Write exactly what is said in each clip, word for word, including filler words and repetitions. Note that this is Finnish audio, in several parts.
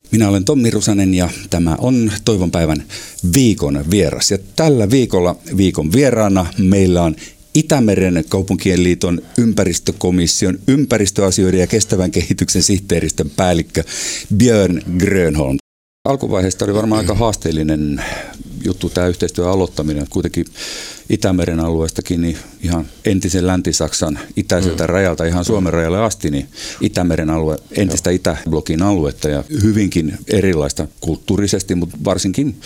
Minä olen Tommi Rusanen ja tämä on Toivon päivän viikon vieras. Ja tällä viikolla viikon vieraana meillä on Itämeren kaupunkien liiton ympäristökomission ympäristöasioiden ja kestävän kehityksen sihteeristön päällikkö Björn Grönholm. Alkuvaiheesta oli varmaan aika haasteellinen juttu tämä yhteistyön aloittaminen. Kuitenkin Itämeren alueestakin niin ihan entisen Länti-Saksan itäiseltä mm. rajalta ihan Suomen rajalle asti, niin Itämeren alue, entistä Itäblokin aluetta ja hyvinkin erilaista kulttuurisesti, mutta varsinkin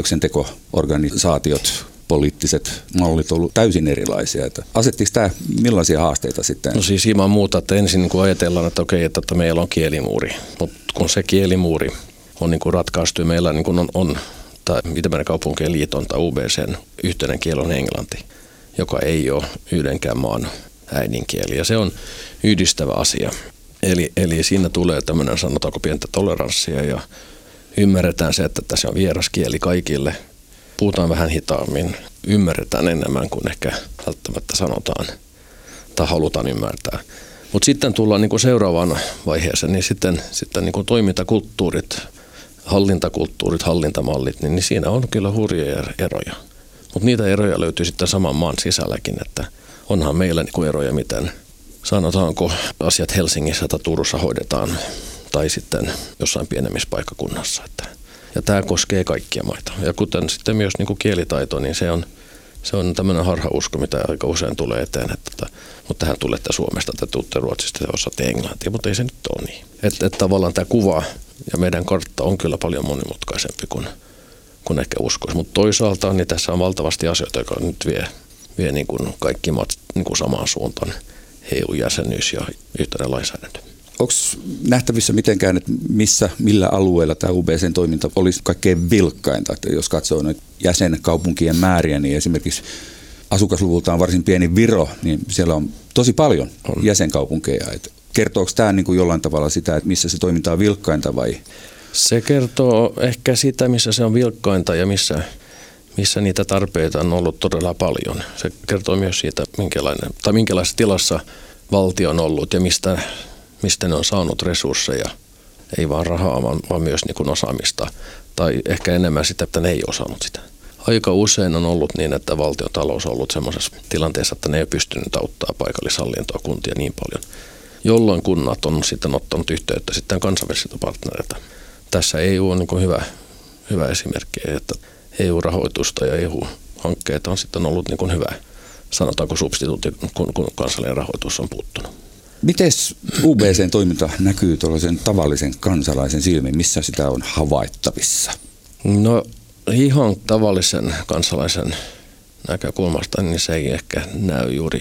päätöksenteko-organisaatiot, poliittiset mallit ovat täysin erilaisia. Että asettiko tämä millaisia haasteita sitten? No siis ilman muuta, että ensin kun ajatellaan, että okei, että, että meillä on kielimuuri, mutta kun se kielimuuri on niin kuin ratkaistu, meillä niin kuin on, on tai Itämeren kaupunkien liiton tai U B C:n yhteinen kieli on englanti, joka ei ole yhdenkään maan äidinkieli, ja se on yhdistävä asia. Eli, eli siinä tulee tämmöinen, sanotaanko, pientä toleranssia ja ymmärretään se, että se on vieras kieli kaikille. Puhutaan vähän hitaammin, ymmärretään enemmän kuin ehkä välttämättä sanotaan tai halutaan ymmärtää. Mutta sitten tullaan niin kuin seuraavaan vaiheeseen, niin sitten, sitten niin kuin toimintakulttuurit, hallintakulttuurit, hallintamallit, niin, niin siinä on kyllä hurjia eroja. Mutta niitä eroja löytyy sitten saman maan sisälläkin, että onhan meillä niin kuin eroja, miten sanotaanko asiat Helsingissä tai Turussa hoidetaan tai sitten jossain pienemmissä paikkakunnassa. Että. Ja tämä koskee kaikkia maita. Ja kuten sitten myös niin kuin kielitaito, niin se on, se on tämmöinen harhausko, mitä aika usein tulee eteen. Että, mutta tähän tulette Suomesta, te tuutte Ruotsista ja osaatte englantia, mutta ei se nyt ole niin. Että, että tavallaan tämä kuva ja meidän kartta on kyllä paljon monimutkaisempi kuin, kuin ehkä uskoisi. Mutta toisaalta niin tässä on valtavasti asioita, jotka nyt vie, vie niin kuin kaikki maat niin kuin samaan suuntaan. E U-jäsenyys ja yhteinen lainsäädäntö. Onko nähtävissä mitenkään, että missä, millä alueella tämä U B C:n toiminta olisi kaikkein vilkkainta? Että jos katsoo nyt jäsenkaupunkien määriä, niin esimerkiksi asukasluvultaan varsin pieni Viro, niin siellä on tosi paljon on. jäsenkaupunkeja. Että kertooko tämä niin kuin jollain tavalla sitä, että missä se toiminta on vilkkainta vai? Se kertoo ehkä sitä, missä se on vilkkainta ja missä, missä niitä tarpeita on ollut todella paljon. Se kertoo myös siitä, minkälainen, tai minkälaisessa tilassa valtio on ollut ja mistä, mistä ne on saanut resursseja. Ei vaan rahaa, vaan, vaan myös niin kuin osaamista. Tai ehkä enemmän sitä, että ne ei osannut sitä. Aika usein on ollut niin, että valtion talous on ollut semmoisessa tilanteessa, että ne ei pystynyt auttaa paikallishallintoa kuntia niin paljon. Jolloin kunnat on sitten ottanut yhteyttä sitten kansainvälisiltä partnereilta. Tässä E U on niin kuin hyvä, hyvä esimerkki, että E U-rahoitusta ja E U-hankkeita on sitten ollut niin kuin hyvä, sanotaanko substituutti, kun, kun kansallinen rahoitus on puuttunut. Miten U B C:n toiminta näkyy tuollaisen tavallisen kansalaisen silmin, missä sitä on havaittavissa? No ihan tavallisen kansalaisen näkökulmasta, niin se ei ehkä näy juuri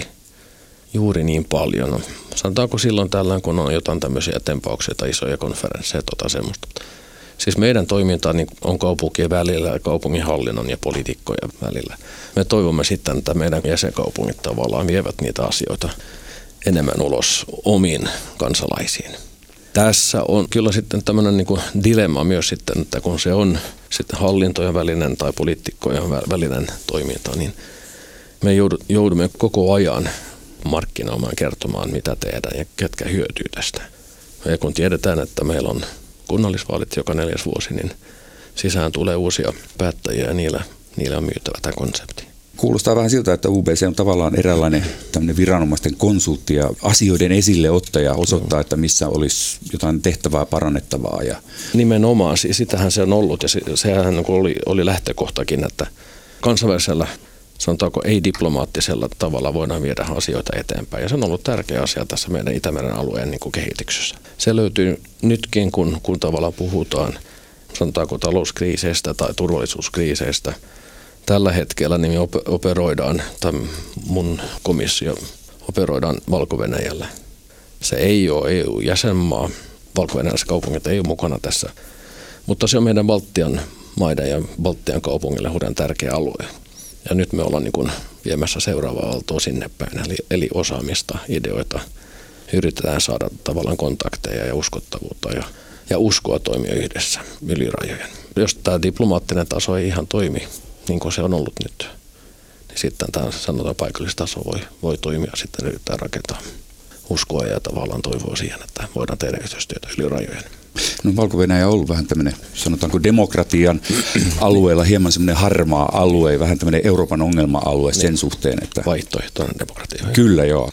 Juuri niin paljon. Sanotaanko silloin tällään, kun on jotain tämmöisiä tempauksia tai isoja konferensseja tai semmoista. Siis meidän toiminta on kaupunkien välillä ja kaupunginhallinnon ja poliitikkojen välillä. Me toivomme sitten, että meidän jäsenkaupungit tavallaan vievät niitä asioita enemmän ulos omiin kansalaisiin. Tässä on kyllä sitten tämmöinen niin kuin dilemma myös sitten, että kun se on sitten hallintojen välinen tai poliitikkojen välinen toiminta, niin me joudumme koko ajan markkinoimaan, kertomaan, mitä tehdään ja ketkä hyötyy tästä. Ja kun tiedetään, että meillä on kunnallisvaalit joka neljäs vuosi, niin sisään tulee uusia päättäjiä ja niillä, niillä on myytävä tämä konsepti. Kuulostaa vähän siltä, että U B C on tavallaan eräänlainen tämmöinen viranomaisten konsultti ja asioiden esille ottaja osoittaa, että missä olisi jotain tehtävää, parannettavaa. Ja nimenomaan, sitähän se on ollut ja sehän oli, oli lähtökohtakin, että kansainvälisellä, sanotaanko ei-diplomaattisella tavalla voidaan viedä asioita eteenpäin. Ja se on ollut tärkeä asia tässä meidän Itämeren alueen niin kuin kehityksessä. Se löytyy nytkin, kun, kun tavallaan puhutaan, sanotaanko talouskriiseistä tai turvallisuuskriiseistä. Tällä hetkellä niin me operoidaan, tai mun komissio operoidaan Valko-Venäjällä. Se ei ole E U-jäsenmaa, Valko-Venäjässä kaupungit ei ole mukana tässä, mutta se on meidän Baltian maiden ja Baltian kaupungille hurjan tärkeä alue. Ja nyt me ollaan niin kuin viemässä seuraavaa aaltoa sinne päin, eli, eli osaamista, ideoita. Yritetään saada tavallaan kontakteja ja uskottavuutta ja, ja uskoa toimia yhdessä yli rajojen. Jos tämä diplomaattinen taso ei ihan toimi, niin kuin se on ollut nyt, niin sitten tämä sanotaan paikallistaso voi, voi toimia, sitten yrittää rakentaa uskoa ja tavallaan toivoa siihen, että voidaan tehdä yhteistyötä yli rajojen. No Valko-Venäjä on ollut vähän tämmöinen, sanotaanko demokratian alueella hieman semmoinen harmaa alue, vähän tämmöinen Euroopan ongelma-alue sen suhteen, että... Vaihtoehtoinen demokratia. Kyllä joo.